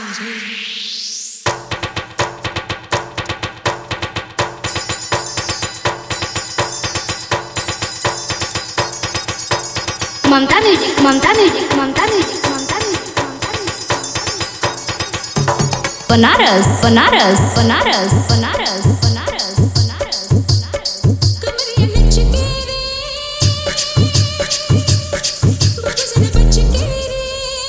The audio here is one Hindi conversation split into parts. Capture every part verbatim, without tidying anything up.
ममता music Mamta music Mamta music Mamta music Banaras Banaras Banaras Banaras Banaras Banaras कमरिया नच के रे बगसने बच के रे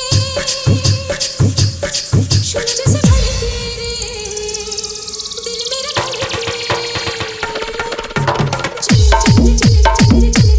शुरू जैसे भले तेरे दिल मेरा भले चल चल चल चल चल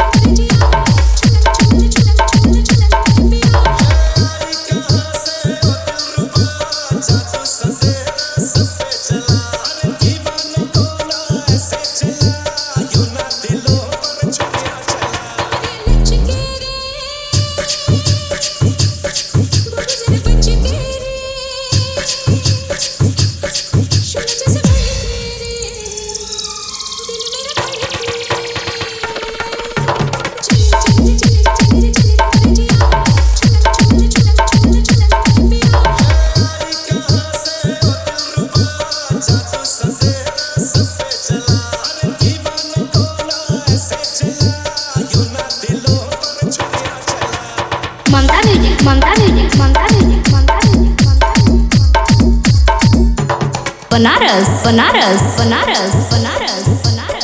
Mamta music Mamta music Mamta music Banaras Banaras Banaras Banaras Banaras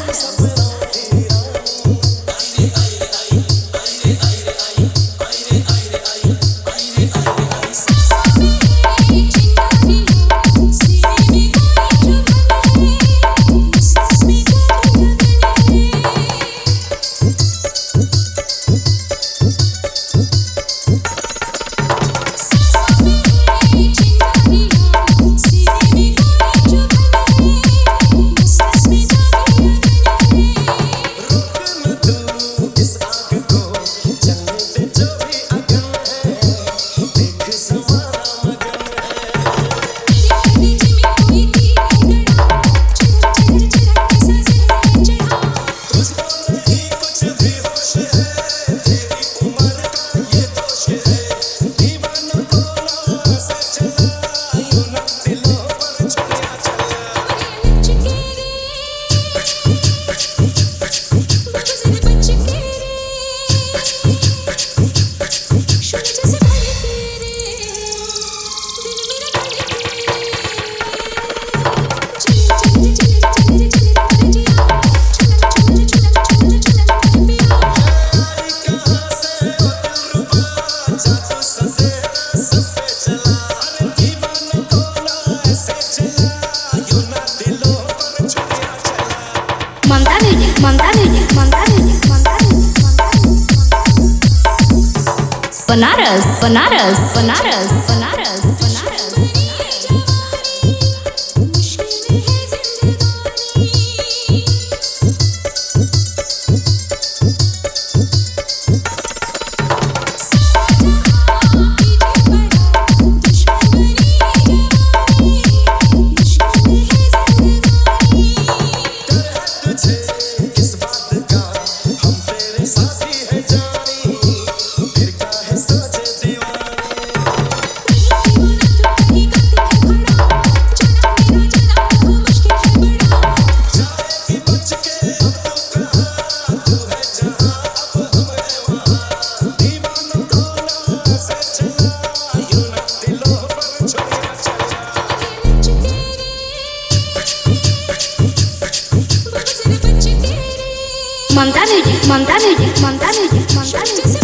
Mamta music Mamta music Mamta music Mamta music Banaras Banaras Banaras Banaras Banaras Mamta music Mamta music Mamta music Mamta music